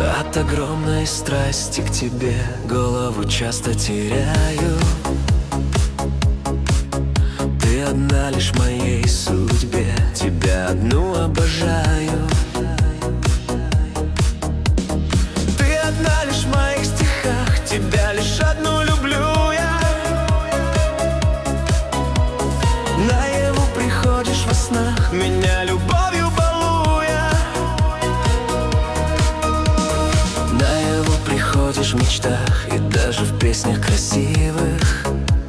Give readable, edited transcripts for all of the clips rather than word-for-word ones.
От огромной страсти к тебе голову часто теряю. Ты одна лишь в моей судьбе, тебя одну обожаю. Ты одна лишь в моих стихах, тебя лишь одну люблю я. Наяву приходишь во снах, меня любовью балуя. Наяву приходишь в мечтах и даже в песнях красивых,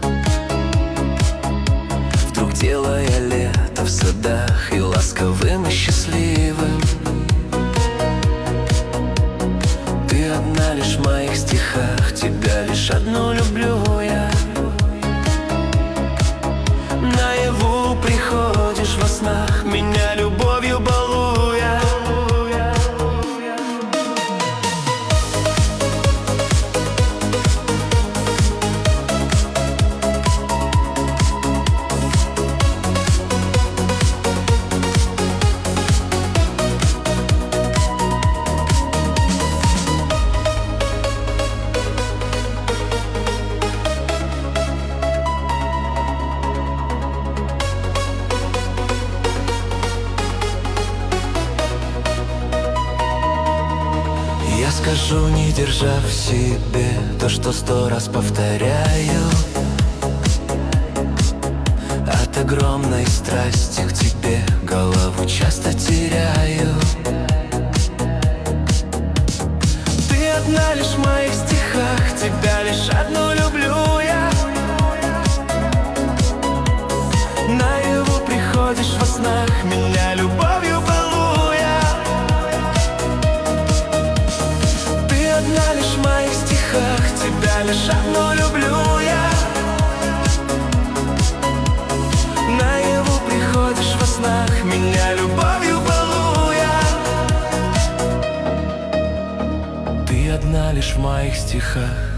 вдруг делая лето в садах и ласковым и счастливым. Ты одна лишь в моих стихах, тебя лишь одну люблю я. Наяву приходишь во снах, меня любовью балуя. Я скажу, не держа в себе то, что 100 раз повторяю. От огромной страсти к тебе голову часто теряю. Ты одна лишь в моих стихах, тебя лишь одну люблю я. Наяву приходишь во снах, меня любовью балуя. Ты одна лишь в моих стихах, тебя лишь одну люблю я. Наяву приходишь во снах, меня любовью балуя. Ты одна лишь в моих стихах,